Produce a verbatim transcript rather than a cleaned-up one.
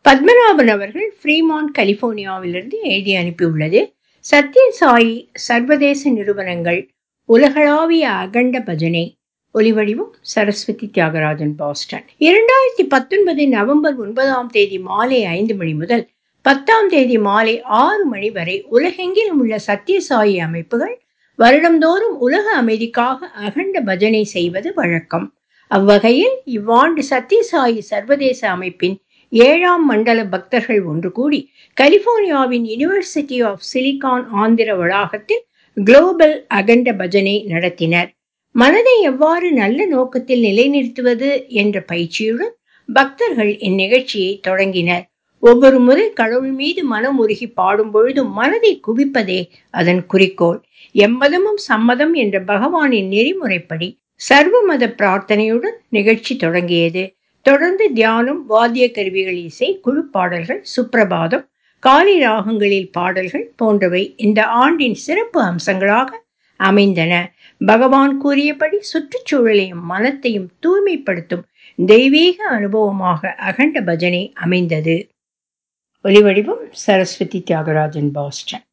பத்மநாபன் அவர்கள் ஃப்ரீமான்ட் கலிபோர்னியாவிலிருந்து எழுதி அனுப்பியுள்ளது. சத்ய சாயி சர்வதேச நிறுவனங்கள் உலகளாவிய அகண்ட பஜனை. ஒலிவடிவம் சரஸ்வதி தியாகராஜன், பாஸ்டன். இரண்டாயிரத்தி பத்தொன்பது நவம்பர் ஒன்பதாம் தேதி மாலை ஐந்து மணி முதல் பத்தாம் தேதி மாலை ஆறு மணி வரை உலகெங்கிலும் உள்ள சத்ய சாயி அமைப்புகள் வருடந்தோறும் உலக அமைதிக்காக அகண்ட பஜனை செய்வது வழக்கம். அவ்வகையில் இவ்வாண்டு சத்ய சாயி சர்வதேச அமைப்பின் ஏழாம் மண்டல பக்தர்கள் ஒன்று கூடி கலிபோர்னியாவின் யுனிவர்சிட்டி ஆஃப் சிலிகான் ஆந்திர வளாகத்தில் குளோபல் அகண்ட பஜனை நடத்தினர். மனதை எவ்வாறு நல்ல நோக்கத்தில் நிலைநிறுத்துவது என்ற பயிற்சியுடன் பக்தர்கள் இந்நிகழ்ச்சியை தொடங்கினர். ஒவ்வொரு முறை கடவுள் மீது மனம் உருகி பாடும் பொழுதும் மனதை குவிப்பதே அதன் குறிக்கோள். எம்மதமும் சம்மதம் என்ற பகவானின் நெறிமுறைப்படி சர்வ மத பிரார்த்தனையுடன் நிகழ்ச்சி தொடங்கியது. தொடர்ந்து தியானம், வாத்திய கருவிகள் இசை, குழு பாடல்கள், சுப்பிரபாதம், காலி ராகங்களில் பாடல்கள் போன்றவை இந்த ஆண்டின் சிறப்பு அம்சங்களாக அமைந்தன. பகவான் கூறியபடி சுற்றுச்சூழலையும் மனத்தையும் தூய்மைப்படுத்தும் தெய்வீக அனுபவமாக அகண்ட பஜனை அமைந்தது. ஒலிவடிவம் சரஸ்வதி தியாகராஜன், பாஸ்டன்.